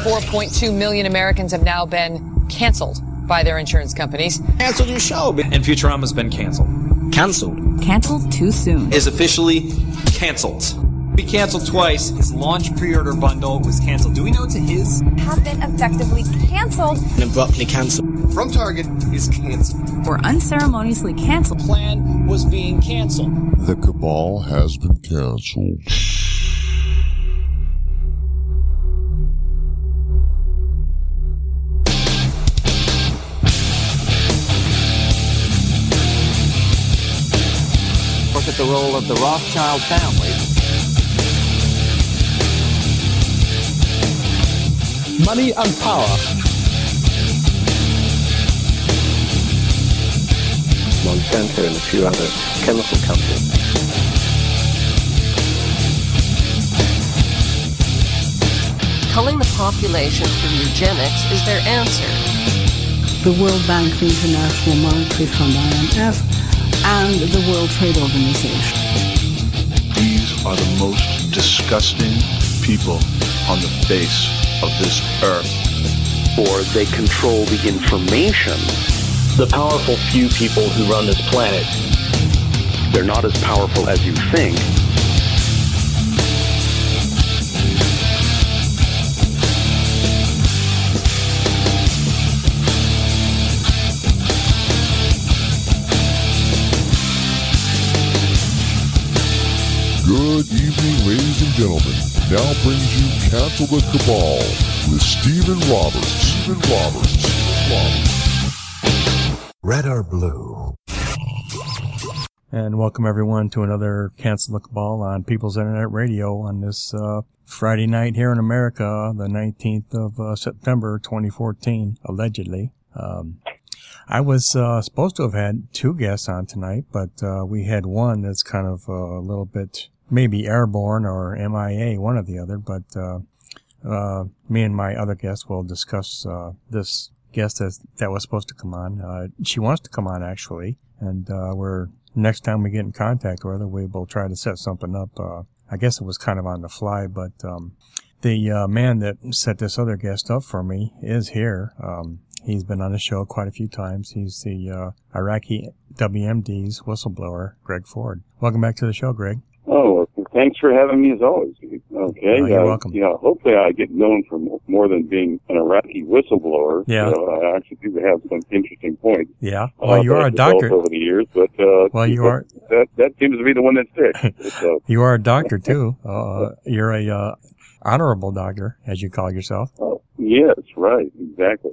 4.2 million Americans have now been canceled by their insurance companies. Canceled your show. And Futurama's been canceled. Canceled. Canceled too soon. Is officially canceled. Be canceled twice. His launch pre-order bundle was canceled. Do we know it's a his? Have been effectively canceled. And abruptly canceled. From Target is canceled. Or unceremoniously canceled. The plan was being canceled. The cabal has been canceled. Look at the role of the Rothschild family. Money and power. Monsanto and a few other chemical companies. Culling the population through eugenics is their answer. The World Bank, the International Monetary Fund, IMF, and the World Trade Organization. These are the most disgusting people on the face of this earth. Or they control the information. The powerful few people who run this planet. They're not as powerful as you think. Good evening, ladies and gentlemen. Now brings you Cancel the Cabal with Stephen Roberts. Red or blue? And welcome everyone to another Cancel the Cabal on People's Internet Radio on this Friday night here in America, the 19th of September 2014, allegedly. I was supposed to have had two guests on tonight, but we had one that's kind of a little bit maybe airborne or MIA, one or the other, but me and my other guest will discuss this guest that was supposed to come on. She wants to come on, actually, and next time we get in contact with her, we will try to set something up. I guess it was kind of on the fly, but the man that set this other guest up for me is here. He's been on the show quite a few times. He's the Iraqi WMD's whistleblower, Greg Ford. Welcome back to the show, Greg. Oh, thanks for having me as always. Okay. You're welcome. Hopefully I get known for more than being an Iraqi whistleblower. Yeah. I actually do have some interesting points. Yeah. Well, you are a doctor. Over the years, but you are. That seems to be the one that sticks. So. You are a doctor too. You're a honorable doctor, as you call yourself. Yes, right, exactly.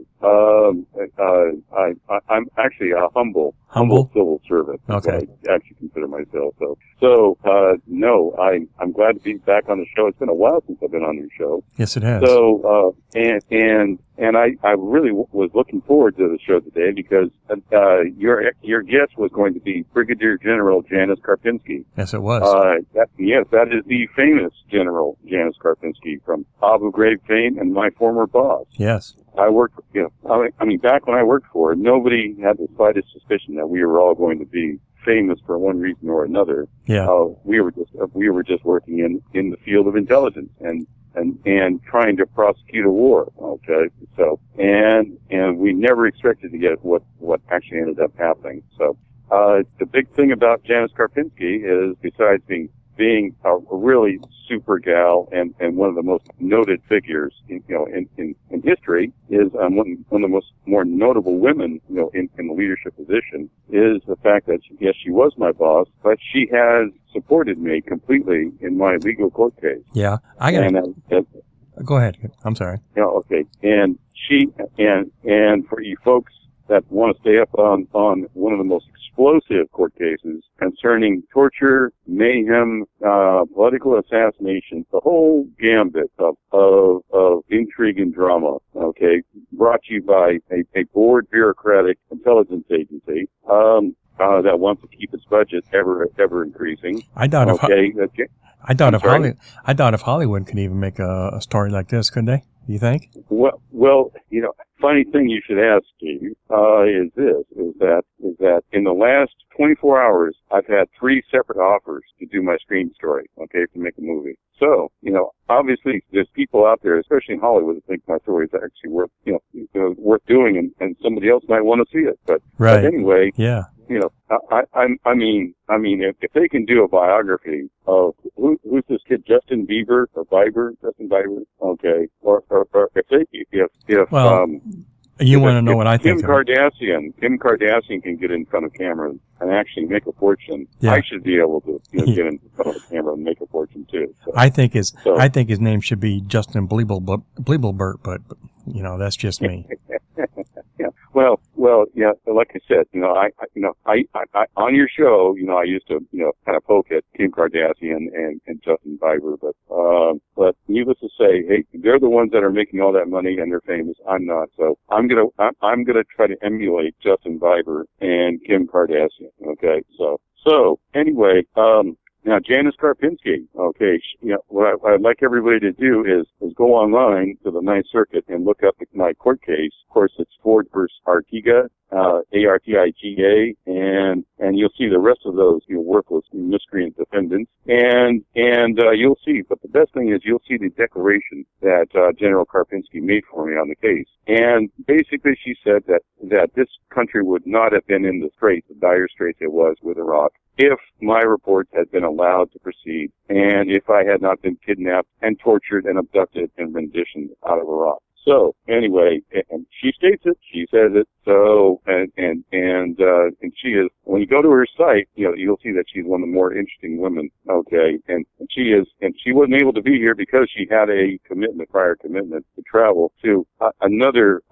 I'm actually a humble civil servant. Okay. I actually consider myself. So no, I'm glad to be back on the show. It's been a while since I've been on your show. Yes, it has. So, and I really was looking forward to the show today because, your guest was going to be Brigadier General Janis Karpinski. Yes, it was. That is the famous General Janis Karpinski from Abu Ghraib fame and my former boss. Yes. I worked, back when I worked for it, nobody had the slightest suspicion that we were all going to be famous for one reason or another. Yeah. We were just working in the field of intelligence and trying to prosecute a war. Okay. So, and we never expected to get what actually ended up happening. So, the big thing about Janis Karpinski is, besides being a really super gal and one of the most noted figures in history, is one of the more notable women in the leadership position, is the fact that yes, she was my boss, but she has supported me completely in my legal court case. Yeah, go ahead. I'm sorry. Okay. And she and for you folks that want to stay up on one of the most explosive court cases concerning torture, mayhem, political assassination, the whole gambit of intrigue and drama, okay, brought to you by a bored bureaucratic intelligence agency, that wants to keep its budget ever increasing. I doubt if Hollywood could even make a story like this, could they? Do you think? Well, funny thing you should ask, Steve, is that in the last 24 hours, I've had 3 separate offers to do my screen story, okay, to make a movie. So, obviously there's people out there, especially in Hollywood, that think my story is actually worth, worth doing, and somebody else might want to see it. But anyway, yeah. I mean, if they can do a biography of who's this kid, Justin Bieber, okay, or if you want to know what I think. Kim Kardashian can get in front of camera and actually make a fortune. Yeah. I should be able to get in front of the camera and make a fortune too. So, I think his name should be Justin Bleeblebert, but that's just me. Yeah. Well, yeah. Like I said, I on your show, I used to, kind of poke at Kim Kardashian and Justin Bieber, but needless to say, hey, they're the ones that are making all that money and they're famous. I'm not, so I'm gonna try to emulate Justin Bieber and Kim Kardashian. Okay, so anyway, now, Janice Karpinski, okay, what I'd like everybody to do is go online to the Ninth Circuit and look up my court case. Of course, it's Ford versus Artiga, Artiga, and you'll see the rest of those, worthless miscreant defendants, and you'll see, but the best thing is you'll see the declaration that, General Karpinski made for me on the case. And basically she said that this country would not have been in the dire straits it was with Iraq, if my reports had been allowed to proceed, and if I had not been kidnapped and tortured and abducted and renditioned out of Iraq. So anyway, and she states it, she says it. So and she is, when you go to her site, you'll see that she's one of the more interesting women. Okay, and she wasn't able to be here because she had a prior commitment to travel to another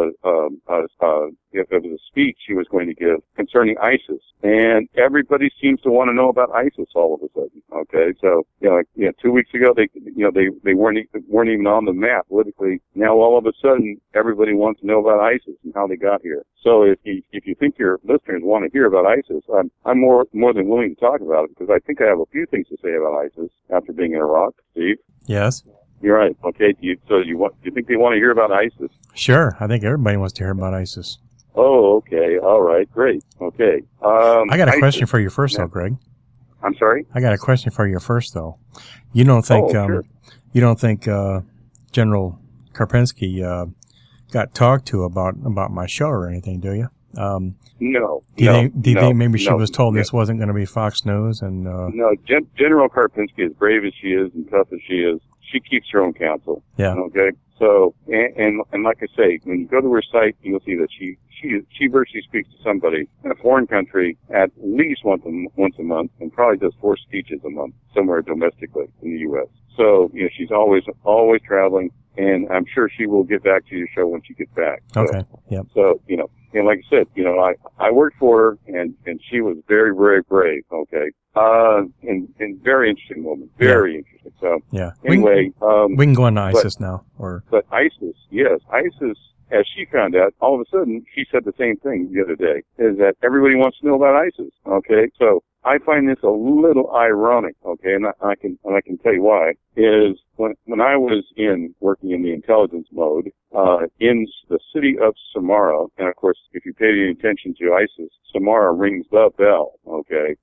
it was a speech she was going to give concerning ISIS, and everybody seems to want to know about ISIS all of a sudden. Okay, so 2 weeks ago they weren't even on the map politically. Now all of a sudden everybody wants to know about ISIS and how they got here. So if you think your listeners want to hear about ISIS, I'm more than willing to talk about it, because I think I have a few things to say about ISIS after being in Iraq. Steve? Yes. You're right. Okay. Do you think they want to hear about ISIS? Sure. I think everybody wants to hear about ISIS. Oh, okay. All right. Great. Okay. I got a question for you first, though, Greg. I'm sorry? I got a question for you first, though. You don't think General Karpinski got talked to about my show or anything, do you? No. Do you think maybe she was told this wasn't going to be Fox News? And no, General Karpinski, as brave as she is and tough as she is, she keeps her own counsel. Yeah. Okay. So, and like I say, when you go to her site, you'll see that she virtually speaks to somebody in a foreign country at least once a month, and probably does 4 speeches a month somewhere domestically in the U.S. So, she's always traveling, and I'm sure she will get back to your show when she gets back. So, okay. Yeah. So, and like I said, I worked for her, and she was very, very brave. Okay. And very interesting woman. Very interesting. So, yeah. Anyway, we can go on to ISIS now, But ISIS, yes, ISIS, as she found out, all of a sudden, she said the same thing the other day, is that everybody wants to know about ISIS. Okay. So I find this a little ironic. Okay. And I can tell you why, is when I was working in the intelligence mode, in the city of Samarra, and of course, if you pay any attention to ISIS, Samarra rings the bell. Okay.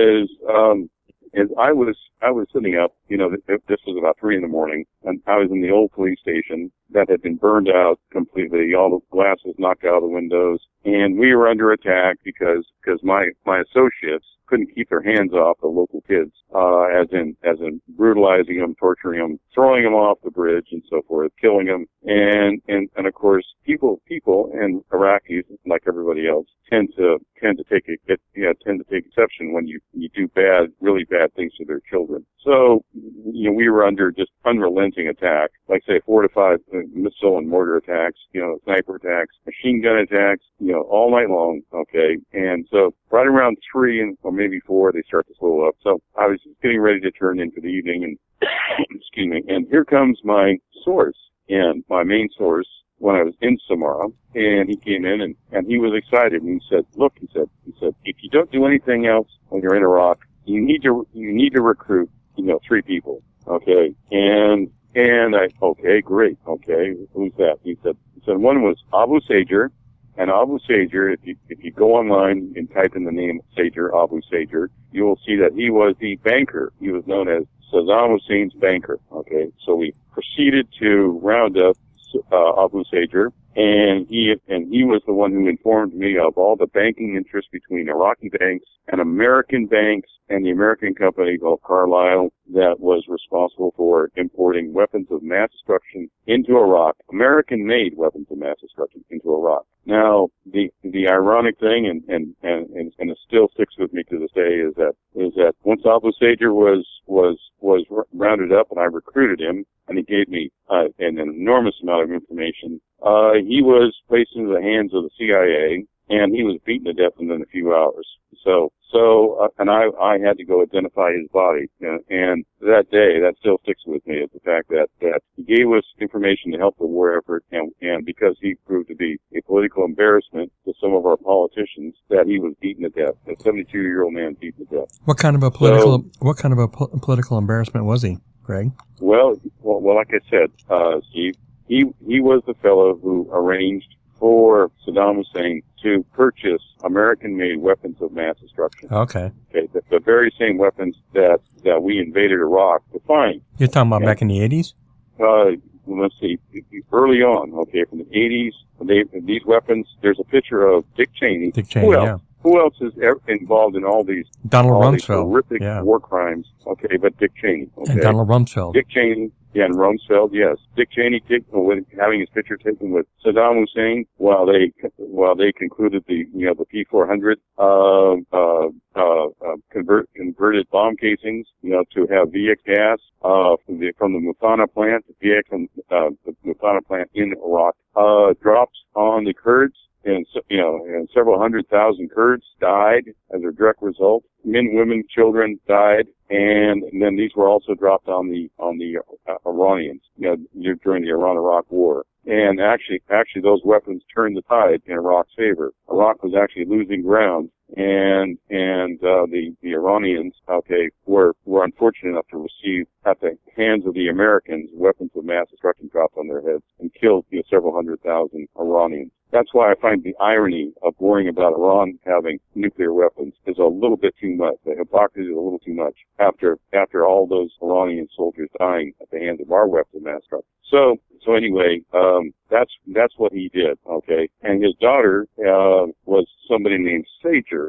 Is I was sitting up, this was about 3 a.m, and I was in the old police station that had been burned out completely. All the glass was knocked out of the windows, and we were under attack because my associates couldn't keep their hands off the local kids, as in brutalizing them, torturing them, throwing them off the bridge and so forth, killing them. And of course, people and Iraqis, like everybody else, tend to take exception when you do really bad things to their children. So, we were under just unrelenting attack, like say 4 to 5 missile and mortar attacks, sniper attacks, machine gun attacks, all night long. Okay. And so right around 3 or maybe 4, they start to slow up. So I was just getting ready to turn into the evening, and excuse me, and here comes my source, and my main source, when I was in Samarra, and he came in and he was excited, and he said, look, he said, if you don't do anything else when you're in Iraq, you need to recruit, 3 people. Okay. And And okay, great. Okay, who's that? He said one was Abu Sager. And Abu Sager, if you go online and type in the name Sager, Abu Sager, you will see that he was the banker. He was known as Saddam Hussein's banker. Okay, so we proceeded to round up Abu Sager, and he was the one who informed me of all the banking interests between Iraqi banks and American banks and the American company called Carlyle that was responsible for importing weapons of mass destruction into Iraq, American-made weapons of mass destruction into Iraq. Now, the ironic thing, and it still sticks with me to this day, is that once Abu Sager was rounded up and I recruited him, and he gave me an enormous amount of information, he was placed into the hands of the CIA, and he was beaten to death within a few hours. And I had to go identify his body, and that day, that still sticks with me, is the fact that he gave us information to help the war effort, and because he proved to be a political embarrassment to some of our politicians, that he was beaten to death. A 72-year-old man beaten to death. What kind of a political embarrassment was he, Greg? Well, like I said, Steve, he was the fellow who arranged for Saddam Hussein to purchase American-made weapons of mass destruction. Okay. The very same weapons that we invaded Iraq to find. You're talking about back in the 80s? Let's see, early on, okay, from the 80s, these weapons, there's a picture of Dick Cheney. Who else is involved in all these horrific war crimes? Okay, but Dick Cheney. Okay. And Donald Rumsfeld. Dick Cheney, and Rumsfeld, yes. Dick Cheney having his picture taken with Saddam Hussein while they concluded the P-400 converted bomb casings, to have VX gas from the Muthanna plant, the Muthanna plant in Iraq, dropped on the Kurds. And several 100,000 Kurds died as a direct result. Men, women, children died, and then these were also dropped on the Iranians, during the Iran-Iraq War. And actually, those weapons turned the tide in Iraq's favor. Iraq was actually losing ground, and the Iranians, were unfortunate enough to receive at the hands of the Americans weapons of mass destruction dropped on their heads and killed several 100,000 Iranians. That's why I find the irony of worrying about Iran having nuclear weapons is a little bit too much. The hypocrisy is a little too much after all those Iranian soldiers dying at the hands of our weapons of mass destruction. So anyway, that's what he did, okay? And his daughter, was somebody named Seja.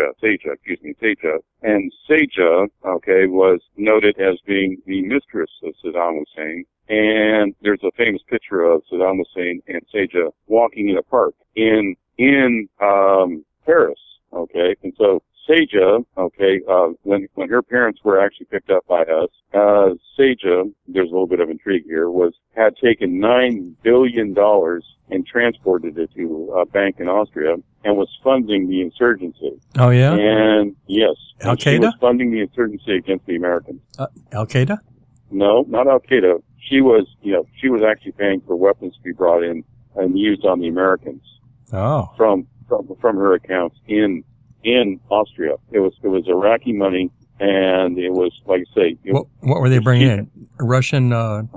And Seja, was noted as being the mistress of Saddam Hussein. And there's a famous picture of Saddam Hussein and Seja walking in a park in Paris, okay? And so Seja, when her parents were actually picked up by us, Seja, there's a little bit of intrigue here, had taken $9 billion and transported it to a bank in Austria and was funding the insurgency. Oh, yeah? And yes. Al-Qaeda? She was funding the insurgency against the Americans. Al-Qaeda? No, not Al-Qaeda. She was actually paying for weapons to be brought in and used on the Americans. Oh. From her accounts in Austria. It was Iraqi money, and it was, like I say. What were they bringing in? Russian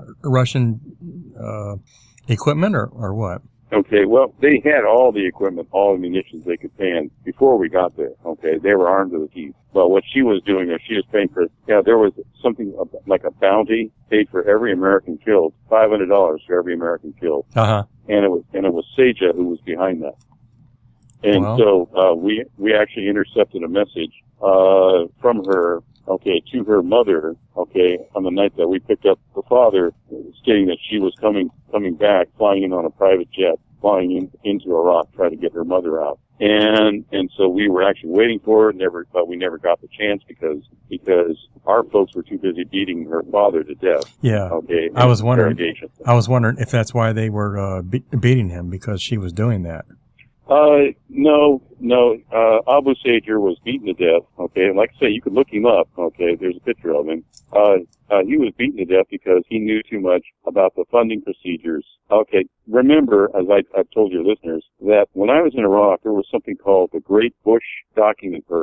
equipment or what? Okay, well, they had all the equipment, all the munitions they could pan before we got there. Okay, they were armed to the teeth. But what she was doing is she was paying for, there was something like a bounty paid for every American killed, $500 for every American killed. Uh-huh. And it was Seja who was behind that. And so we actually intercepted a message from her, to her mother, on the night that we picked up the father, stating that she was coming back, flying in on a private jet, flying into Iraq, trying to get her mother out. And so we were actually waiting for her, but we never got the chance because our folks were too busy beating her father to death. Yeah. Okay. I was wondering if that's why they were beating him, because she was doing that. No. Abu Sager was beaten to death. Okay, like I say, you could look him up. Okay, there's a picture of him. He was beaten to death because he knew too much about the funding procedures. Okay, remember, as I've told your listeners, that when I was in Iraq, there was something called the Great Bush Document Purge.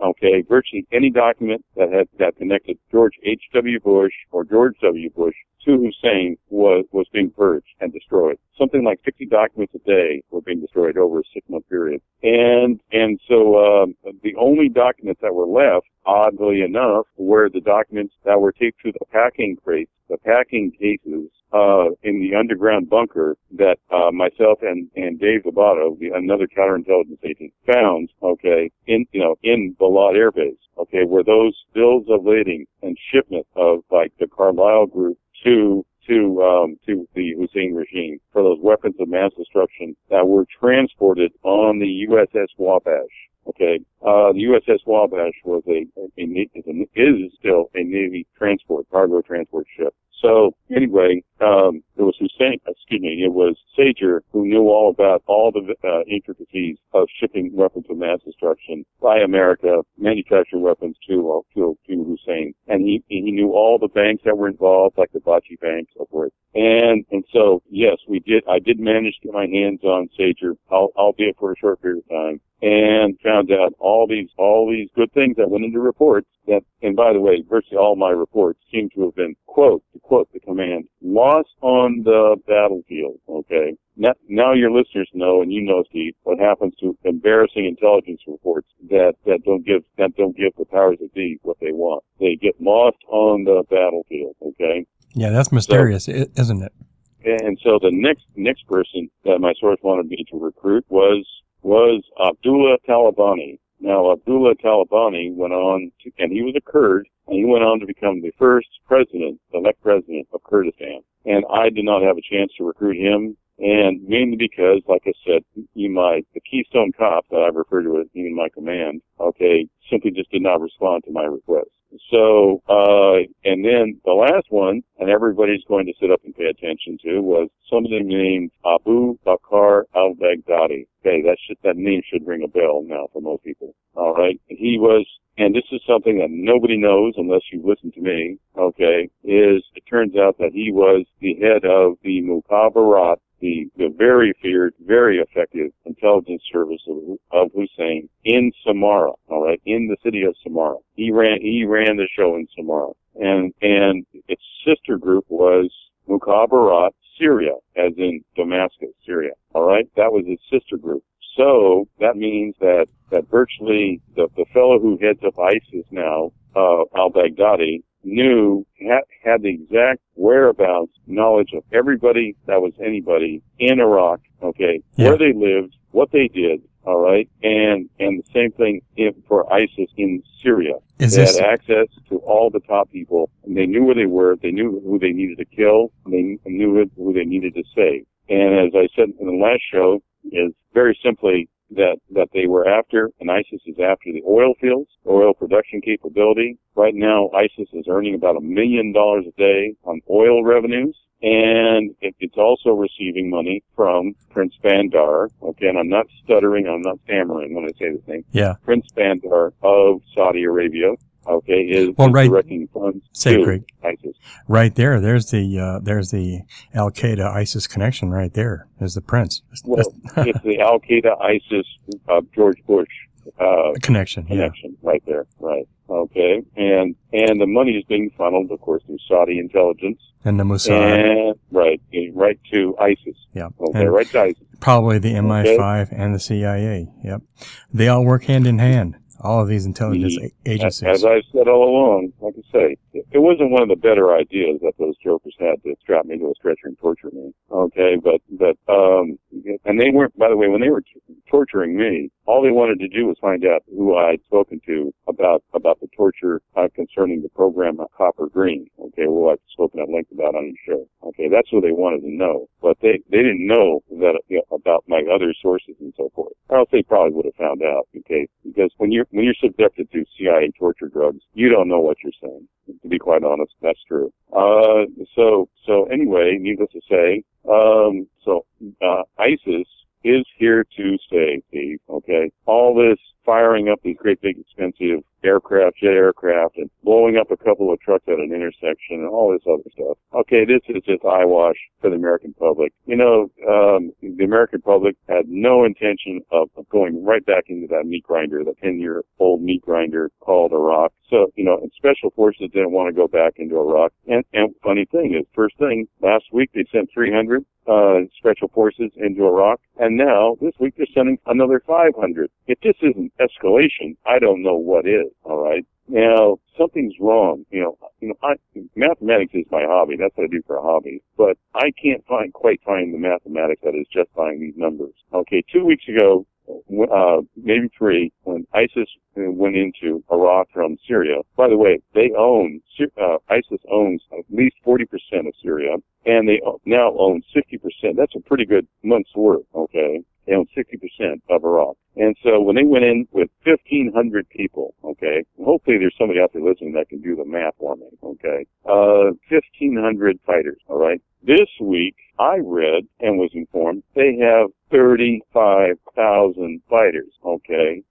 okay, virtually any document that connected George H.W. Bush or George W. Bush to Hussein was being purged and destroyed. Something like 60 documents a day were being destroyed over a 6-month period. And so the only documents that were left, oddly enough, were the documents that were taped to the packing crates, the packing cases, in the underground bunker that myself and Dave Zabato, another counterintelligence agent, found, okay, in Balad Air Base, okay, where those bills of lading and shipment of like the Carlyle Group to the Hussein regime for those weapons of mass destruction that were transported on the USS Wabash. Okay, the USS Wabash was is still a Navy cargo transport ship. So anyway, it was Sager who knew all about all the intricacies of shipping weapons of mass destruction by America, manufacturing weapons to Hussein, and he knew all the banks that were involved, like the Bachi Bank, so forth. And so yes, I did manage to get my hands on Sager, albeit for a short period of time, and found out all these good things that went into reports that, and by the way, virtually all my reports seem to have been, quote, to quote the command, lost on the battlefield, okay? Now your listeners know, and you know, Steve, what happens to embarrassing intelligence reports that don't give the powers that be what they want. They get lost on the battlefield, okay? Yeah, that's mysterious, isn't it? And so the next person that my source wanted me to recruit was Abdullah Talabani. Now, Abdullah Talabani went on to, and he was a Kurd, and he went on to become the first elect president of Kurdistan. And I did not have a chance to recruit him, and mainly because, like I said, the Keystone Cop that I refer to as in my command, okay, simply just did not respond to my request. So, and then the last one, and everybody's going to sit up and pay attention to, was somebody named Abu Bakr al-Baghdadi. Okay, that name should ring a bell now for most people. All right. He was, and this is something that nobody knows unless you listen to me, okay, it turns out that he was the head of the Mukhabarat, the very feared, very effective intelligence service of Hussein in Samarra, all right, in the city of Samarra. He ran the show in Samarra. And its sister group was Mukhabarat Syria, as in Damascus, Syria. All right, that was its sister group. So that means that virtually the fellow who heads up ISIS now, al-Baghdadi, had the exact whereabouts, knowledge of everybody that was anybody in Iraq, okay, where they lived, what they did, all right, and the same thing for ISIS in Syria. They had access to all the top people, and they knew where they were, they knew who they needed to kill, and they knew who they needed to save. And as I said in the last show, is very simply that they were after, and ISIS is after the oil fields, oil production capability. Right now, ISIS is earning about $1 million a day on oil revenues, and it's also receiving money from Prince Bandar. Okay, and I'm not stuttering, I'm not stammering when I say this name. Yeah. Prince Bandar of Saudi Arabia. Okay, is directing funds to ISIS. Right there's the Al Qaeda ISIS connection right there. There's the prince. Well, it's the Al Qaeda ISIS George Bush connection right there. Right. Okay, and the money is being funneled, of course, through Saudi intelligence and the Mossad. And right to ISIS. Yeah. Okay, right to ISIS. Probably the MI5 and the CIA. Yep. They all work hand in hand. All of these intelligence agencies. As I've said all along, like I say, it wasn't one of the better ideas that those jokers had to strap me to a stretcher and torture me. Okay, but and they weren't, by the way, when they were torturing me, all they wanted to do was find out who I'd spoken to about the torture concerning the program Copper Green. Okay, well, I've spoken at length about on your show. Okay, that's what they wanted to know, but they didn't know that about my other sources and so forth. Or else they probably would have found out. Okay, because when you're subjected to CIA torture drugs, you don't know what you're saying. To be quite honest, that's true. So anyway, needless to say, ISIS is here to stay, Steve, okay? All this firing up these great big expensive jet aircraft, and blowing up a couple of trucks at an intersection and all this other stuff. Okay, this is just eyewash for the American public. You know, the American public had no intention of going right back into that meat grinder, the 10-year-old meat grinder called Iraq. So, you know, and Special Forces didn't want to go back into Iraq. And funny thing is, first thing, last week they sent 300 Special Forces into Iraq, and now this week they're sending another 500. If this isn't escalation, I don't know what is. All right. Now, something's wrong. You know, mathematics is my hobby. That's what I do for a hobby. But I can't quite find the mathematics that is justifying these numbers. Okay, 2 weeks ago, maybe 3, when ISIS went into Iraq from Syria. By the way, ISIS owns at least 40% of Syria, and they now own 60%. That's a pretty good month's worth, okay? They own 60% of Iraq. And so when they went in with 1,500 people, okay, hopefully there's somebody out there listening that can do the math for me, okay, 1,500 fighters, all right? This week, I read and was informed they have 35,000 fighters, okay?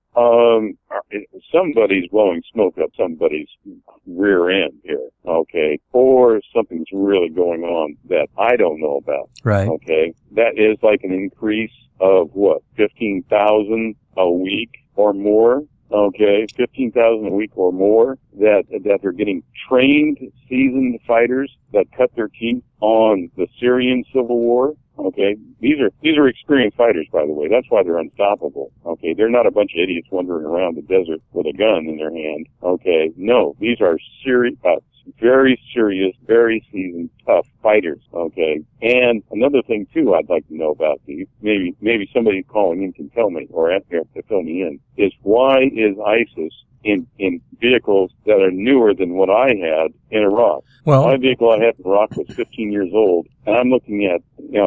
Somebody's blowing smoke up somebody's rear end here, okay? Or something's really going on that I don't know about, right? Okay? That is like an increase of what, 15,000 a week or more, okay? 15,000 a week or more that they're getting trained, seasoned fighters that cut their teeth on the Syrian civil war. Okay, these are experienced fighters, by the way. That's why they're unstoppable. Okay, they're not a bunch of idiots wandering around the desert with a gun in their hand. Okay, no, these are very serious, very seasoned, tough fighters. Okay, and another thing too, I'd like to know about these. Maybe somebody calling in can tell me, or have to fill me in. Is why is ISIS in vehicles that are newer than what I had in Iraq? Well, my vehicle I had in Iraq was 15 years old, and I'm looking at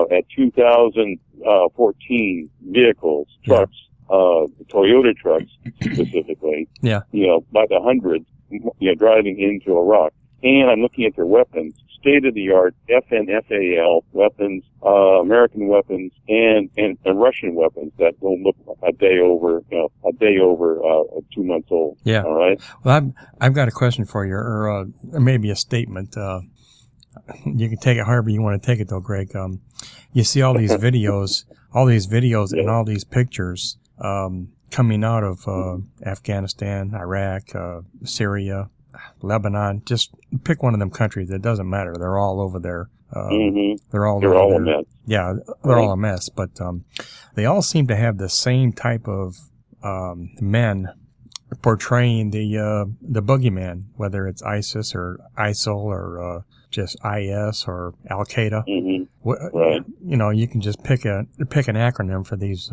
2014 vehicles, trucks, Toyota trucks specifically. Yeah. By the hundreds, driving into Iraq, and I'm looking at their weapons. State-of-the-art FNFAL weapons, American weapons, and Russian weapons that will look a day over 2 months old. Yeah. All right. Well, I've got a question for you, or maybe a statement. You can take it however you want to take it, though, Greg. You see all these videos, Yeah. and all these pictures coming out of Afghanistan, Iraq, Syria, Lebanon. Just pick one of them countries. It doesn't matter. They're all over there. They're all a mess. Yeah, they're all a mess. But they all seem to have the same type of men portraying the boogeyman, whether it's ISIS or ISIL or just IS or Al Qaeda. Right. You can just pick an acronym for these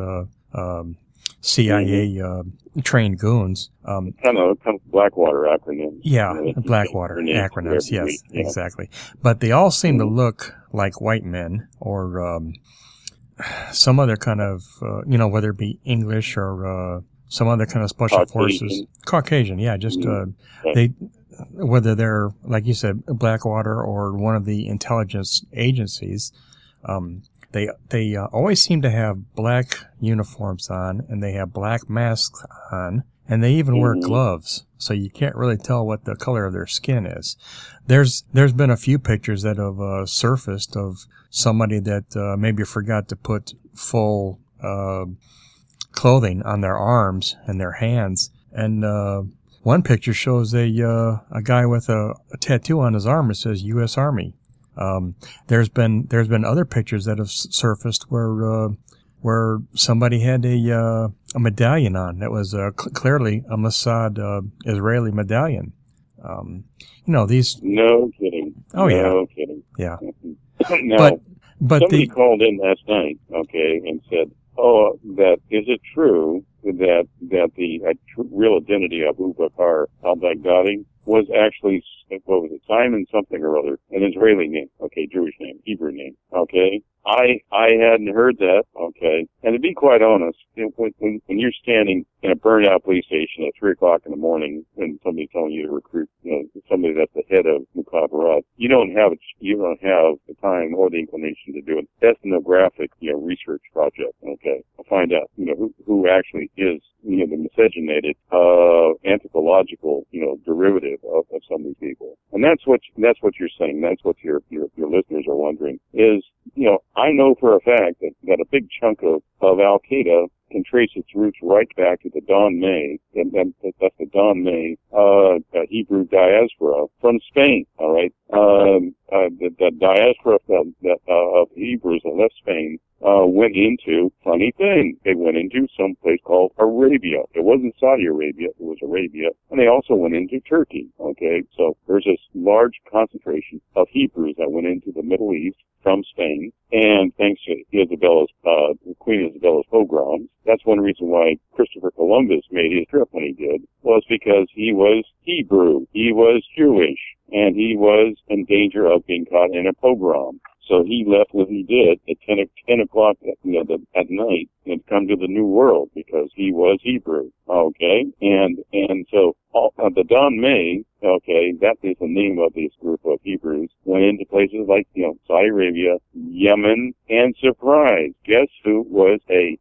CIA trained goons. Kind of Blackwater acronyms. Yeah, Blackwater acronyms. Yes, exactly. But they all seem to look like white men or some other kind of, whether it be English or some other kind of special forces. Caucasian, yeah. Just whether they're, like you said, Blackwater or one of the intelligence agencies. They always seem to have black uniforms on, and they have black masks on, and they even wear gloves, so you can't really tell what the color of their skin is. There's been a few pictures that have surfaced of somebody that maybe forgot to put full clothing on their arms and their hands, and one picture shows a guy with a tattoo on his arm that says U.S. Army. There's been other pictures that have surfaced where somebody had a medallion on that was clearly a Mossad Israeli medallion. These. No kidding. Oh yeah. No kidding. Yeah. Now, but somebody called in last night, okay, and said, "Oh, is it true that the real identity of Abu Bakr al-Baghdadi was actually, what was it, Simon something or other, an Israeli name, okay, Jewish name, Hebrew name, okay? I hadn't heard that, okay? And to be quite honest, when you're standing in a burnout police station at 3 o'clock in the morning and somebody's telling you to recruit, somebody that's the head of Mukhabarat, you don't have the time or the inclination to do an ethnographic, research project, okay? Find out, who actually is, the miscegenated, anthropological, derivative of some of these people. And that's what you're saying. That's what your listeners are wondering is, I know for a fact that a big chunk of Al-Qaeda can trace its roots right back to the Don May, and that's the Don May, Hebrew diaspora from Spain, all right? The diaspora of Hebrews that left Spain, went into, funny thing, they went into some place called Arabia. It wasn't Saudi Arabia, it was Arabia. And they also went into Turkey, okay? So there's this large concentration of Hebrews that went into the Middle East from Spain. And thanks to Queen Isabella's pogroms, that's one reason why Christopher Columbus made his trip when he did, was because he was Hebrew, he was Jewish, and he was in danger of being caught in a pogrom. So he left what he did at 10 o'clock at night and come to the New World because he was Hebrew. Okay. And so the Don May, okay, that is the name of this group of Hebrews, went into places like, Saudi Arabia, Yemen, and surprise, guess who was a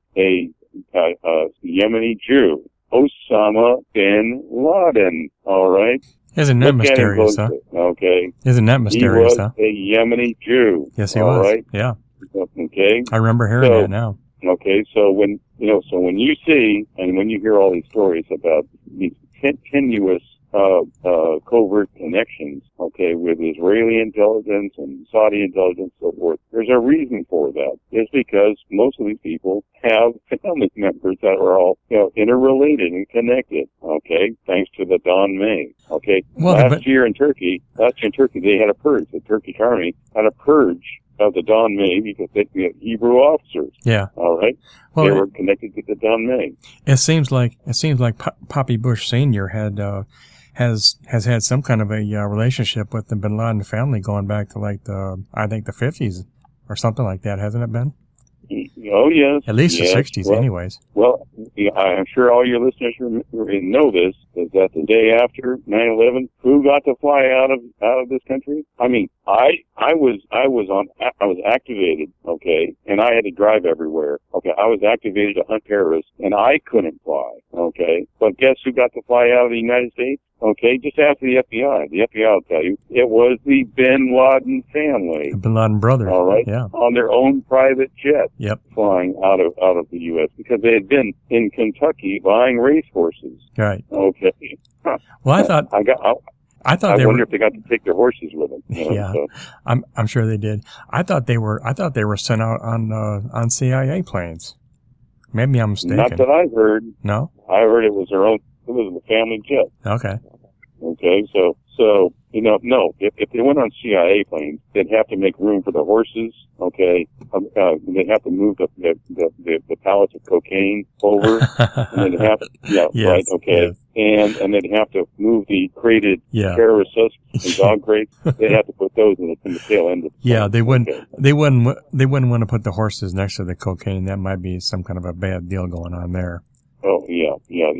Yemeni Jew? Osama bin Laden. All right. Isn't that mysterious, huh? Okay. Isn't that mysterious, huh? He was a Yemeni Jew. Yes, he was. Right? Yeah. Okay. I remember hearing that now. Okay, so when you see and when you hear all these stories about these tenuous covert connections, okay, with Israeli intelligence and Saudi intelligence and so forth, there's a reason for that. It's because most of these people have family members that are all, interrelated and connected, okay, thanks to the Don May, okay. Well, last year in Turkey, they had a purge. The Turkish army had a purge of the Don May because they had Hebrew officers. Yeah. All right. Well, they were connected to the Don May. It seems like Poppy Bush Sr. has had some kind of a relationship with the Bin Laden family going back to I think the 50s or something like that, hasn't it been? Oh, yes. At least the 60s, anyways. Well, I'm sure all your listeners know this, is that the day after 9/11, who got to fly out of this country? I mean, I was activated, okay, and I had to drive everywhere. Okay, I was activated to hunt terrorists, and I couldn't fly, okay. But guess who got to fly out of the United States? Okay, just ask the FBI. The FBI will tell you it was the Bin Laden family. The Bin Laden brothers. All right. Yeah. On their own private jet. Yep. Flying out of the U.S. because they had been in Kentucky buying racehorses. Right. Okay. Well, I wonder if they got to take their horses with them. Yeah. So. I'm sure they did. I thought they were sent out on CIA planes. Maybe I'm mistaken. Not that I've heard. No. I heard it was their own. It was a family jet. Okay. Okay, so no. If they went on CIA planes, they'd have to make room for the horses. Okay, they'd have to move the pallets of cocaine over, and they'd have to, yes, right, okay, yes. and they'd have to move the crated terrorist suspects and dog crates. They'd have to put those in the tail end of the plane. They wouldn't. Okay. They wouldn't want to put the horses next to the cocaine. That might be some kind of a bad deal going on there. Oh, yeah.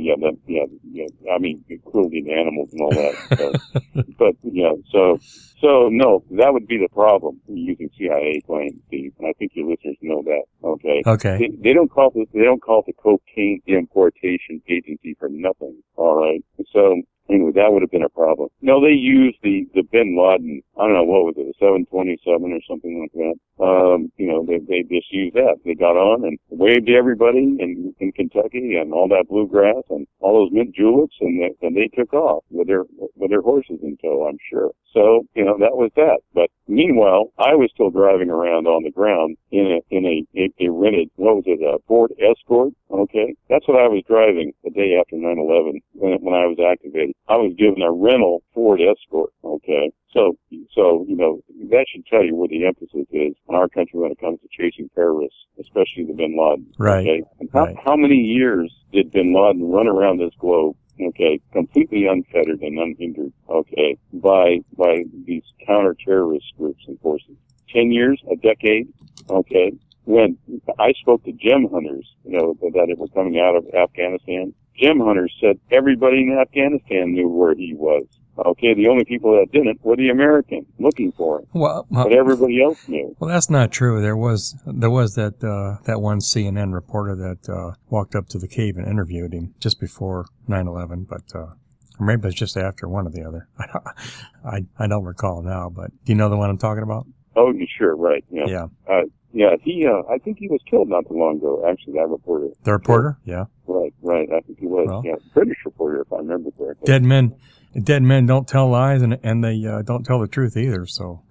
I mean, cruelty to animals and all that. So, so no, that would be the problem using CIA planes, Steve. And I think your listeners know that. Okay. Okay. They don't call it the Cocaine Importation Agency for nothing. All right. So, anyway, that would have been a problem. No, they used the Bin Laden, I don't know, what was it, a 727 or something like that. They just used that. They got on and waved to everybody in Kentucky and all that bluegrass and all those mint juleps, and they took off with their horses in tow, I'm sure. So, that was that. But meanwhile, I was still driving around on the ground in a rented, a Ford Escort. Okay. That's what I was driving the day after 9/11 when I was activated. I was given a rental Ford Escort. Okay. So, that should tell you where the emphasis is in our country when it comes to chasing terrorists, especially the Bin Laden. Right. Okay. And how many years did Bin Laden run around this globe? Okay, completely unfettered and unhindered, okay, by these counter-terrorist groups and forces. 10 years, a decade, okay. When I spoke to gem hunters, that were coming out of Afghanistan, gem hunters said everybody in Afghanistan knew where he was, Okay, the only people that didn't were the Americans looking for him. Well, but everybody else knew. Well, that's not true. There was that one CNN reporter that walked up to the cave and interviewed him just before 9/11, but or maybe it's just after, one or the other. I don't recall now, but do you know the one I'm talking about? Oh, sure, right. Yeah. He I think he was killed not too long ago, actually, that reporter. The reporter? Yeah. Right. I think he was. Well, yeah, British reporter, if I remember correctly. Dead men don't tell lies, and they don't tell the truth either, so.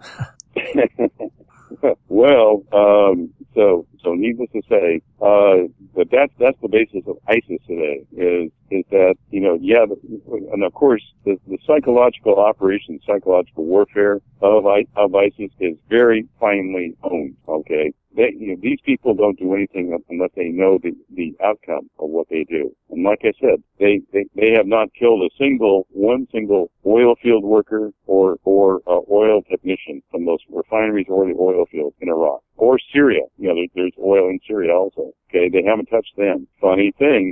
Well, so needless to say, but that's the basis of ISIS today, is that, and of course, the psychological operation, psychological warfare of ISIS is very finely honed, okay? These people don't do anything unless they know the outcome of what they do. And like I said, they have not killed one single oil field worker or oil technician from those refineries or the oil fields in Iraq or Syria. There's oil in Syria also. Okay, they haven't touched them. Funny thing,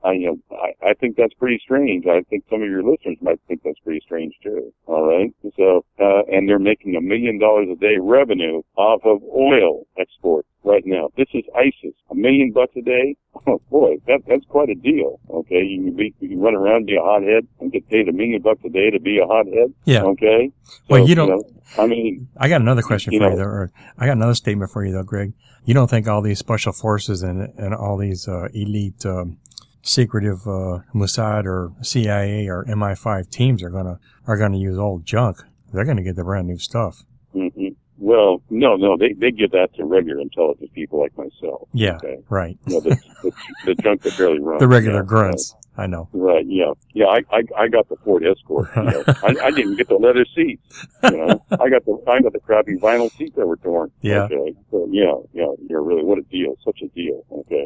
I think that's pretty strange. I think some of your listeners might think that's pretty strange too. All right, so and they're making $1 million a day revenue off of oil export right now. This is ISIS. $1 million a day. Oh boy, that's quite a deal. Okay, you can run around and be a hothead and get paid $1 million a day to be a hothead. Yeah. Okay. So, well, you don't. I got another question for you, though. Or I got another statement for you, though, Greg. You don't think all these special forces and all these elite, secretive Mossad or CIA or MI5 teams are gonna use old junk? They're gonna get the brand new stuff. Mm-hmm. Well, no, they give that to regular intelligence people like myself. Yeah, okay? Right. The junk that barely runs. The regular grunts. I know. Right, yeah. I got the Ford Escort. I didn't get the leather seats. I got the crappy vinyl seats that were torn. Yeah. Okay. So really, what a deal. Such a deal. Okay.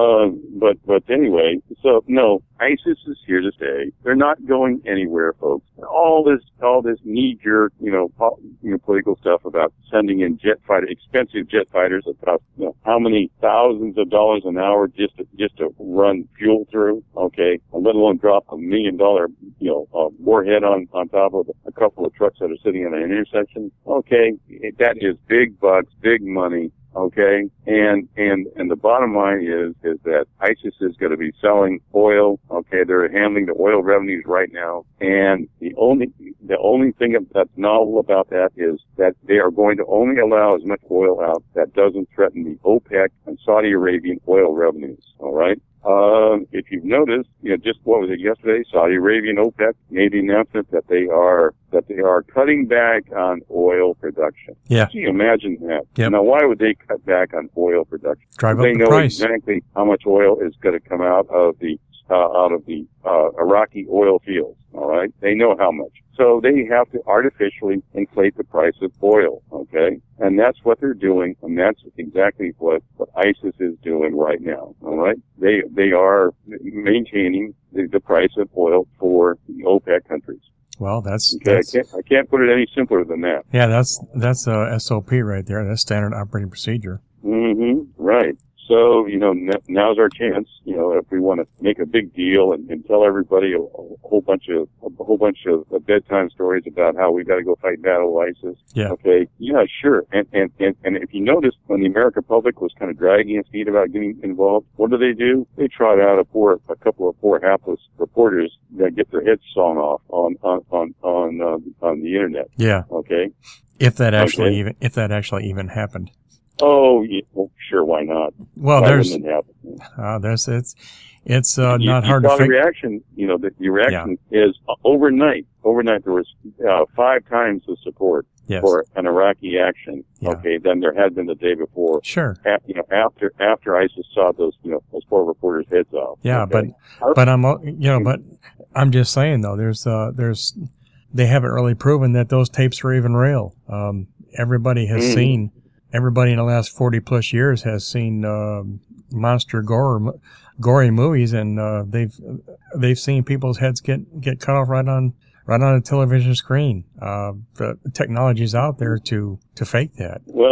But anyway, so no, ISIS is here to stay. They're not going anywhere, folks. All this knee-jerk, political stuff about sending in expensive jet fighters that cost, how many thousands of dollars an hour just to run fuel through. Okay. Let alone drop $1 million, warhead on top of a couple of trucks that are sitting in an intersection. Okay. That is big bucks, big money. Okay. And the bottom line is that ISIS is going to be selling oil. Okay. They're handling the oil revenues right now. And the only thing that's novel about that is that they are going to only allow as much oil out that doesn't threaten the OPEC and Saudi Arabian oil revenues. All right. If you've noticed, just what was it yesterday? Saudi Arabia and OPEC made the announcement that they are cutting back on oil production. Yeah. Can you imagine that? Yep. Now, why would they cut back on oil production? Drive up the price. They know exactly how much oil is going to come out of the Iraqi oil fields. All right. They know how much. So they have to artificially inflate the price of oil, okay? And that's what they're doing, and that's exactly what ISIS is doing right now, all right? They are maintaining the price of oil for the OPEC countries. Well, that's I can't put it any simpler than that. Yeah, that's SOP right there. That's standard operating procedure. Mm-hmm. Right. So, now's our chance, if we want to make a big deal and tell everybody a whole bunch of bedtime stories about how we got to go fight battle with ISIS. Yeah. Okay. Yeah, sure. And if you notice, when the American public was kind of dragging its feet about getting involved, what do? They trot out a couple of poor hapless reporters that get their heads sawn off on the internet. Yeah. Okay. If that actually even happened. Oh, yeah, well, sure. Why not? Well, it's not hard to figure. The reaction is overnight. Overnight, there was 5 times the support for an Iraqi action. Yeah. Okay, than there had been the day before. Sure. After ISIS saw those poor reporters' heads off. Yeah, okay? but I'm just saying though, they haven't really proven that those tapes were even real. Everybody has seen. Everybody in the last 40 plus years has seen monster gory movies, and they've seen people's heads get cut off right on a television screen. The technology's out there to fake that. Well,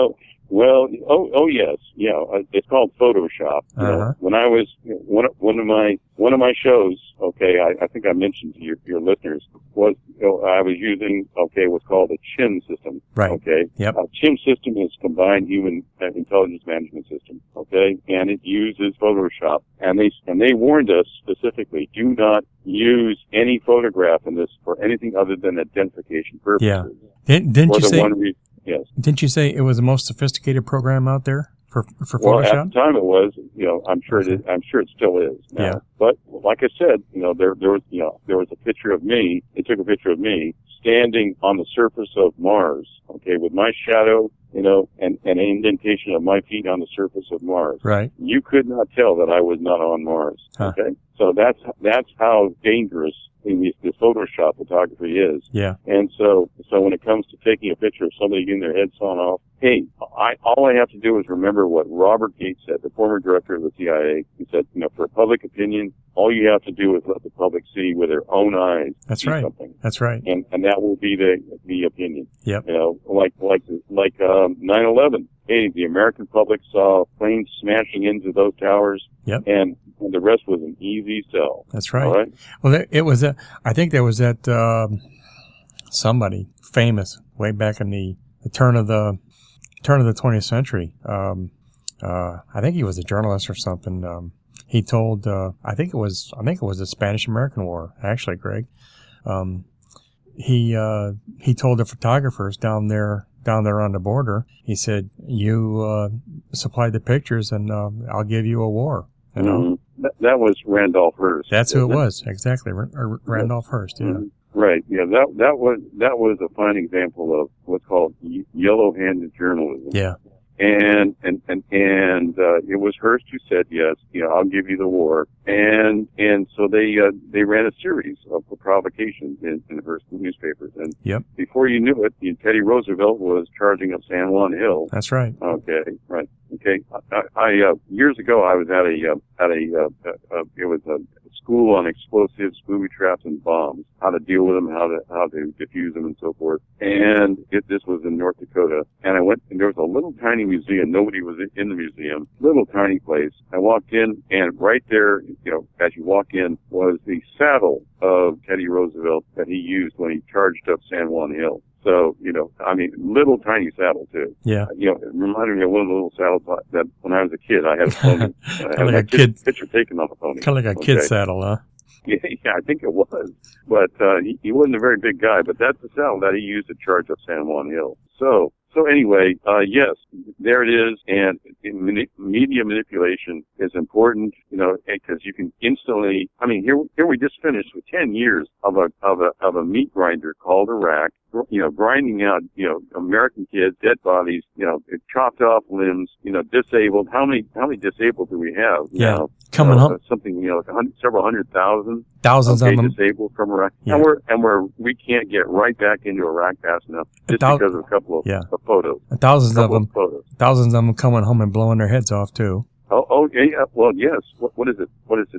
Well, yes, yeah. It's called Photoshop. You know, when I was one of my shows, okay, I think I mentioned to your listeners was I was using what's called a CHIM system. Right. Okay. Yep. A CHIM system is Combined Human Intelligence Management System. Okay, and it uses Photoshop, and they warned us specifically: do not use any photograph in this for anything other than identification purposes. Yeah. Didn't you say? Yes. Didn't you say it was the most sophisticated program out there for Photoshop? Well, at the time it was. I'm sure it still is now. Yeah. But like I said, there was a picture of me. They took a picture of me standing on the surface of Mars. Okay, with my shadow, and an indentation of my feet on the surface of Mars. Right. You could not tell that I was not on Mars. Huh. Okay. So that's how dangerous the Photoshop photography is. Yeah. And so when it comes to taking a picture of somebody getting their head sawn off, hey, all I have to do is remember what Robert Gates said, the former director of the CIA. He said, for public opinion, all you have to do is let the public see with their own eyes. That's right. Something. That's right. And that will be the opinion. Yep. Like 9/11. Hey, the American public saw planes smashing into those towers. Yep. And the rest was an easy sell. That's right. All right? Well, it was I think there was that somebody famous way back in the turn of the 20th century. I think he was a journalist or something. He told I think it was the Spanish-American War, actually, Greg. He told the photographers down there on the border, he said, you supply the pictures and I'll give you a war. Mm-hmm. That was Randolph Hearst. That's who it was, exactly. Randolph Hearst, yeah. Mm-hmm. Right, yeah, that was a fine example of what's called yellow-handed journalism. Yeah. And it was Hearst who said, yes, I'll give you the war. And so they ran a series of provocations in Hearst newspapers. And yep. Before you knew it, Teddy Roosevelt was charging up San Juan Hill. That's right. Okay, right. Okay. I years ago, I was at it was a school on explosives, booby traps, and bombs, how to deal with them, how to defuse them, and so forth. And this was in North Dakota. And I went, and there was a little tiny museum. Nobody was in the museum. Little tiny place. I walked in, and right there, as you walk in, was the saddle of Teddy Roosevelt that he used when he charged up San Juan Hill. So, little tiny saddle too. Yeah. It reminded me of one of the little saddles that when I was a kid, I had a pony. I had like a kid picture taken on a pony. Kind of like a kid saddle, huh? Yeah, I think it was. But, he wasn't a very big guy, but that's the saddle that he used to charge up San Juan Hill. So anyway, yes, there it is. And media manipulation is important, because you can instantly, here we just finished with 10 years of a meat grinder called Iraq, grinding out, American kids, dead bodies, chopped off limbs, disabled. How many disabled do we have? Yeah. Coming home. Something, like several 100,000. Thousands of them. Disabled from Iraq. Yeah. And we can't get right back into Iraq fast enough just because of a couple of photos. Thousands of them coming home and blowing their heads off too. Oh, yeah. Well, yes. What is it? What is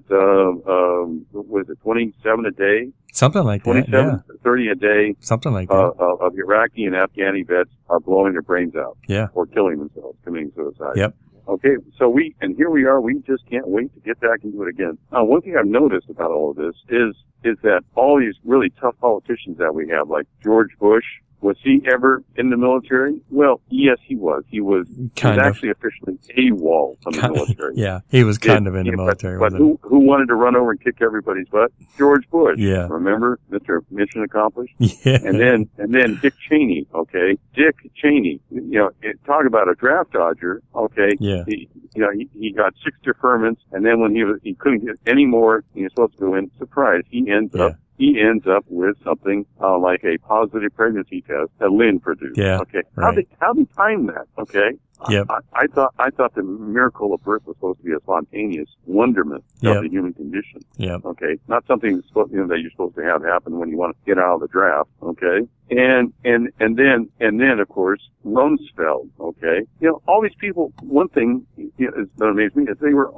it? 27 a day? Something like that. 27, 30 a day. Something like that. Of Iraqi and Afghani vets are blowing their brains out. Yeah. Or killing themselves, committing suicide. Yep. Okay, so here we are. We just can't wait to get back into it again. One thing I've noticed about all of this is that all these really tough politicians that we have, like George Bush, was he ever in the military? Well, yes, he was. He was actually officially AWOL from the military. Yeah, he was kind of in the military. But who wanted to run over and kick everybody's butt? George Bush. Yeah. Remember, Mr. Mission Accomplished? Yeah. And then Dick Cheney. Okay, Dick Cheney. Talk about a draft dodger. Okay. Yeah. He got 6 deferments, and then when he couldn't get any more, he was supposed to go in. Surprise! He ends up with something like a positive pregnancy test that Lynn produced. Yeah. Okay. Right. How they time that? Okay. Yep. I thought the miracle of birth was supposed to be a spontaneous wonderment of the human condition. Yeah. Okay. Not something that you're supposed to have happen when you want to get out of the draft. Okay. And then of course Rumsfeld. Okay. All these people. One thing that amazed me is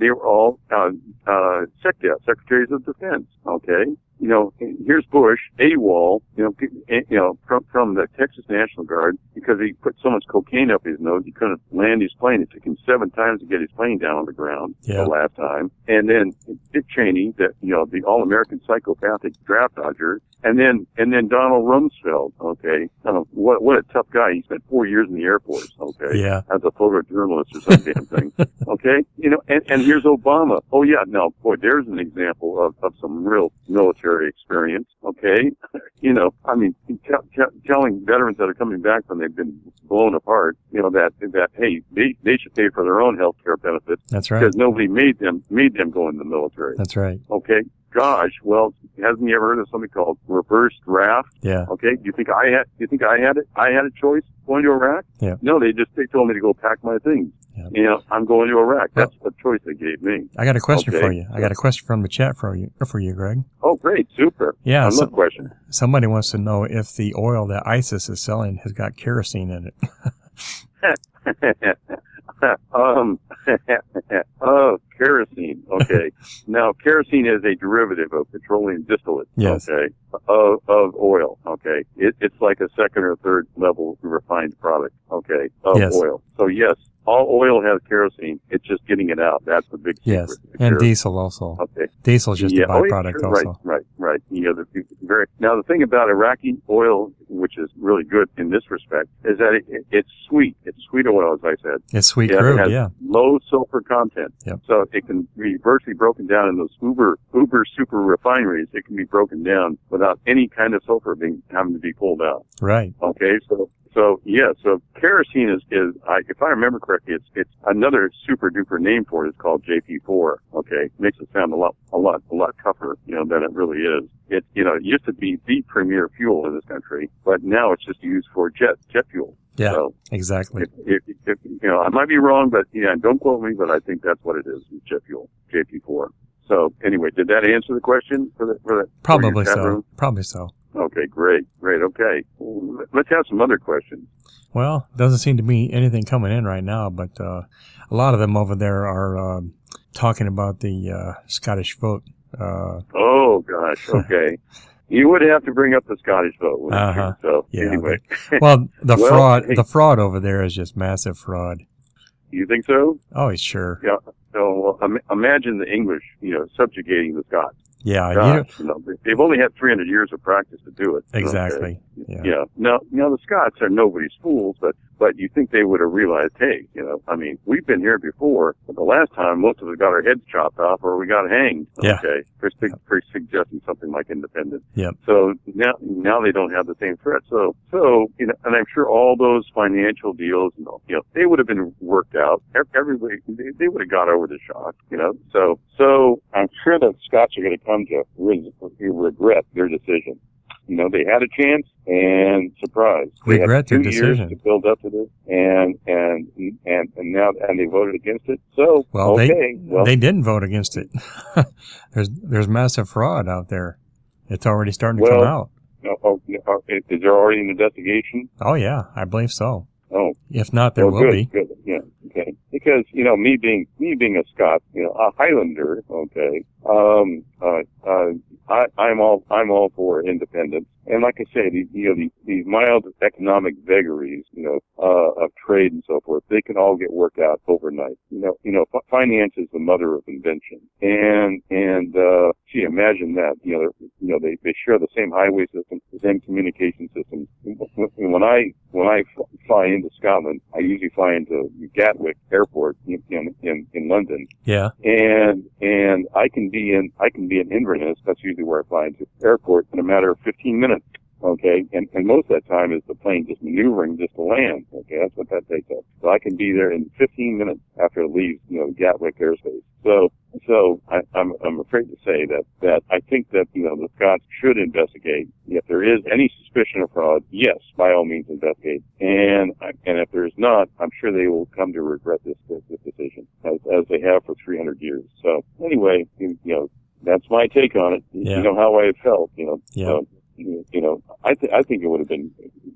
they were all SecDef, Secretaries of Defense. Okay. You know, here's Bush, AWOL, from the Texas National Guard, because he put so much cocaine up his nose, he couldn't land his plane. It took him 7 times to get his plane down on the ground the last time. And then Dick Cheney, the all-American psychopathic draft dodger, and then Donald Rumsfeld, okay? What a tough guy. He spent 4 years in the Air Force, okay? Yeah. As a photojournalist or some damn thing, okay? You know, and here's Obama. Oh yeah, now, boy, there's an example of some real military experience, okay? You know, I mean, telling veterans that are coming back when they've been blown apart, you know, that hey, they should pay for their own health care benefits. That's right. Because nobody made them go in the military. That's right. Okay. Gosh, well, hasn't he ever heard of something called reverse draft? Yeah. Okay. Do you think I had it? I had a choice going to Iraq? Yeah. No, they told me to go pack my things. Yeah. You know, I'm going to Iraq. That's the choice they gave me. I got a question for you. I got a question from the chat for you, Greg. Oh, great. Super. Yeah. I love questions. Somebody wants to know if the oil that ISIS is selling has got kerosene in it. Oh, kerosene. Okay. Now, kerosene is a derivative of petroleum distillate. Yes. Okay. Of oil. Okay. It's like a second or third level refined product. Okay. Of oil. So yes, all oil has kerosene. It's just getting it out. That's the big secret. Yes. And diesel also. Okay. Diesel's just a byproduct sure. also. Right. You know, now the thing about Iraqi oil, which is really good in this respect, is that it's sweet. It's sweet oil, as I said. It's sweet crude, it has low sulfur content. Yep. So it can be virtually broken down in those uber super refineries. It can be broken down without any kind of sulfur having to be pulled out. Right. Okay. So kerosene is if I remember correctly, it's another super duper name for it. It's called JP4. Okay. Makes it sound a lot tougher, you know, than it really is. It used to be the premier fuel in this country, but now it's just used for jet fuel. Yeah, so exactly. If you know, I might be wrong, but don't quote me, but I think that's what it is, jet fuel, JP4. So anyway, did that answer the question for the Probably so. Probably so. Okay, great. Okay. Let's have some other questions. Well, doesn't seem to be anything coming in right now, but a lot of them over there are talking about the Scottish vote. Oh gosh, okay. You would have to bring up the Scottish vote, wouldn't you? So anyway, well, the fraud over there is just massive fraud. You think so? Oh, sure. Yeah. So imagine the English, subjugating the Scots. Yeah, Gosh, they've only had 300 years of practice to do it. Exactly. Okay. Yeah. Now the Scots are nobody's fools, but you think they would have realized, hey, I mean, we've been here before, but the last time most of us got our heads chopped off or we got hanged. Yeah. Okay. For suggesting something like independence. Yep. So now they don't have the same threat. So and I'm sure all those financial deals, they would have been worked out. Everybody, they would have got over the shock, So I'm sure the Scots are going to come to regret their decision. They had a chance, and surprise, they regret had 2 their decision years to build up to this, and now they voted against it. So they didn't vote against it. There's massive fraud out there. It's already starting to come out. Is there already an investigation? Oh yeah, I believe so. Oh, if not, there will be. Good. Yeah. Okay. Because me being a Scot, a Highlander. Okay. I'm all for independence. And like I say, these mild economic vagaries, of trade and so forth, they can all get worked out overnight. Finance is the mother of invention. And imagine that, they share the same highway system, the same communication system. When I fly into Scotland, I usually fly into Gatwick Airport in London. Yeah. And I can be in Inverness, that's usually where I fly into airport, in a matter of 15 minutes. Okay, and most of that time is the plane just maneuvering just to land. Okay, that's what that takes up. So I can be there in 15 minutes after it leaves, Gatwick airspace. So I'm afraid to say that I think that, the Scots should investigate. If there is any suspicion of fraud, yes, by all means investigate. And if there's not, I'm sure they will come to regret this decision, as they have for 300 years. So anyway, that's my take on it. Yeah. You know how I felt, Yeah. I think it would have been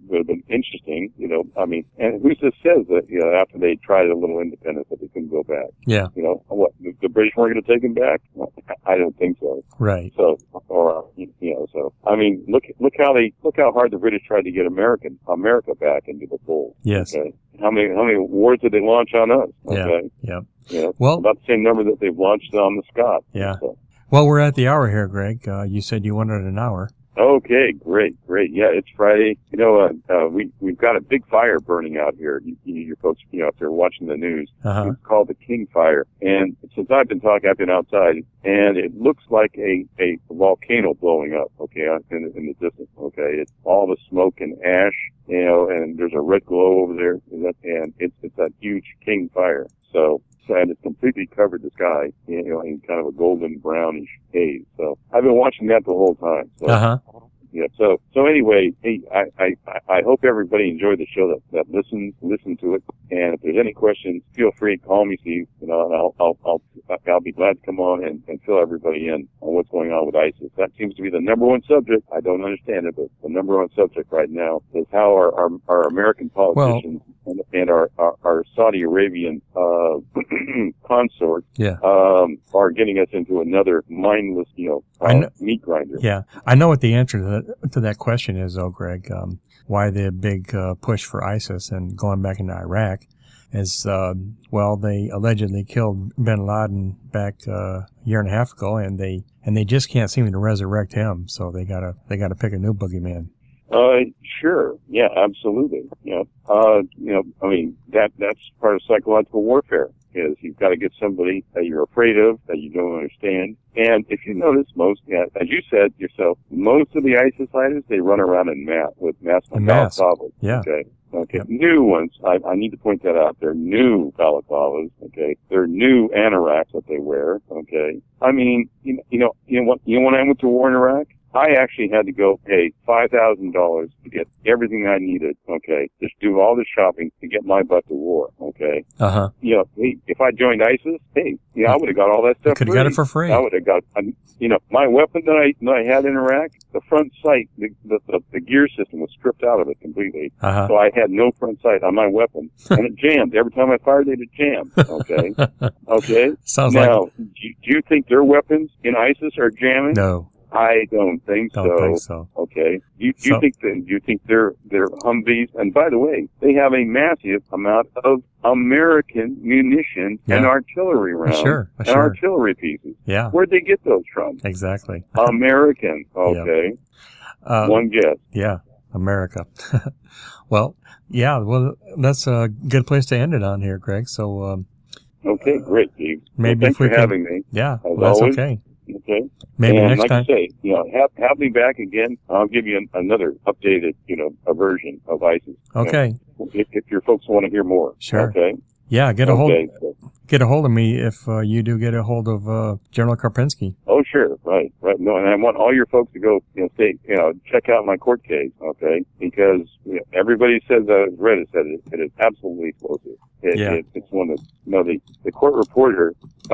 would have been interesting, you know. I mean, and who just says that, you know, after they tried a little independence that they couldn't go back? Yeah. You know, what, the British weren't going to take them back? Well, I don't think so. Right. So, or, you know, so, I mean, look how hard the British tried to get America back into the fold. Yes. Okay? How many wars did they launch on us? Okay. Yeah. You know, well, about the same number that they've launched on the Scots. Yeah. So. Well, we're at the hour here, Greg. You said you wanted an hour. Okay, great. Yeah, it's Friday. You know, we've got a big fire burning out here. You folks, you know, if they're watching the news, It's called the King Fire. And since I've been outside, and it looks like a volcano blowing up. Okay, in the distance. Okay, it's all the smoke and ash, you know, and there's a red glow over there, and it's that huge King Fire. So, and it's completely covered the sky, you know, in kind of a golden brownish haze. So I've been watching that the whole time. So, yeah. So anyway, hey, I hope everybody enjoyed the show that listened to it. And if there's any questions, feel free to call me, Steve. You know, and I'll be glad to come on and fill everybody in on what's going on with ISIS. That seems to be the number one subject. I don't understand it, but the number one subject right now is how our American politicians and our Saudi Arabian consorts are getting us into another mindless, you know, meat grinder. Yeah, I know what the answer to that question is, though, Greg. Why the big push for ISIS and going back into Iraq is, well, they allegedly killed bin Laden back a year and a half ago, and they just can't seem to resurrect him. So they gotta pick a new boogeyman. Sure. Yeah, absolutely. You know, I mean, that's part of psychological warfare, is you've got to get somebody that you're afraid of, that you don't understand. And if you notice, as you said yourself, most of the ISIS fighters, they run around in masks. Yeah. Okay. New ones. I need to point that out. They're new balaclavas. Okay. They're new anoraks that they wear. Okay. I mean, you know when I went to war in Iraq, I actually had to go pay $5,000 to get everything I needed, okay, just do all the shopping to get my butt to war, okay? You know, hey, if I joined ISIS, hey, you know, I would have got all that stuff could have got it for free. I would have got, you know, my weapon that I had in Iraq, the front sight, the gear system was stripped out of it completely. So I had no front sight on my weapon. And it jammed. Every time I fired it jammed, okay? Okay? Now, do you think their weapons in ISIS are jamming? No. I don't think so. Okay. Do you think they're Humvees? And by the way, they have a massive amount of American munitions and artillery rounds and artillery pieces. Yeah. Where'd they get those from? Exactly. American. Okay. One guess. Yeah. America. Well, that's a good place to end it on here, Greg. So, okay, great, Steve. Maybe thanks for having me. Yeah, that's always. Okay. Okay. Maybe and next like time. I say, you know, have me back again. I'll give you another updated, you know, a version of ISIS. Okay. You know, if your folks want to hear more. Sure. Okay. Yeah, get a hold of me if you do get a hold of General Karpinski. Oh, sure. Right. No, and I want all your folks to go, you know, check out my court case, okay? Because everybody says that I've read it, said it is absolutely explosive. It's one that, you know, the court reporter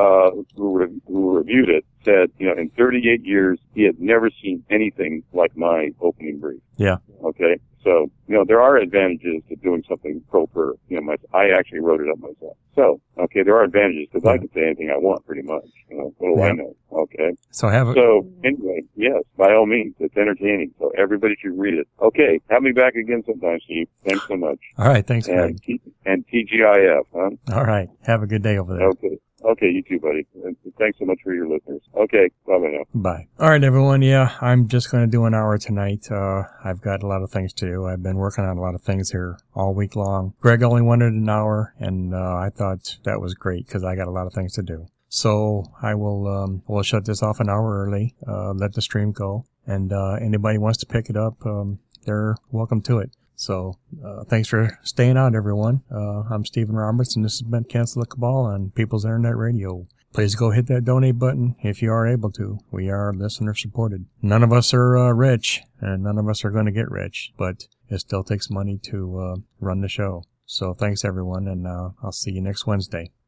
who reviewed it said, you know, in 38 years he had never seen anything like my opening brief. Yeah. Okay. So, you know, there are advantages to doing something pro per. You know, I actually wrote it up myself. So, okay, there are advantages because I can say anything I want pretty much. You know, what do I know? Okay. So anyway, yes, by all means, it's entertaining. So everybody should read it. Okay, have me back again sometime, Steve. Thanks so much. All right, thanks, Greg. And TGIF, huh? All right, have a good day over there. Okay, you too, buddy. And thanks so much for your listeners. Okay, bye-bye now. Bye. All right, everyone. Yeah, I'm just going to do an hour tonight. I've got a lot of things to do. I've been working on a lot of things here all week long. Greg only wanted an hour, and I thought that was great because I got a lot of things to do. So I will we'll shut this off an hour early, let the stream go, and anybody wants to pick it up, they're welcome to it. So, thanks for staying out, everyone. I'm Stephen Roberts, and this has been Cancel the Cabal on People's Internet Radio. Please go hit that donate button if you are able to. We are listener supported. None of us are rich, and none of us are going to get rich, but it still takes money to run the show. So, thanks, everyone, and I'll see you next Wednesday.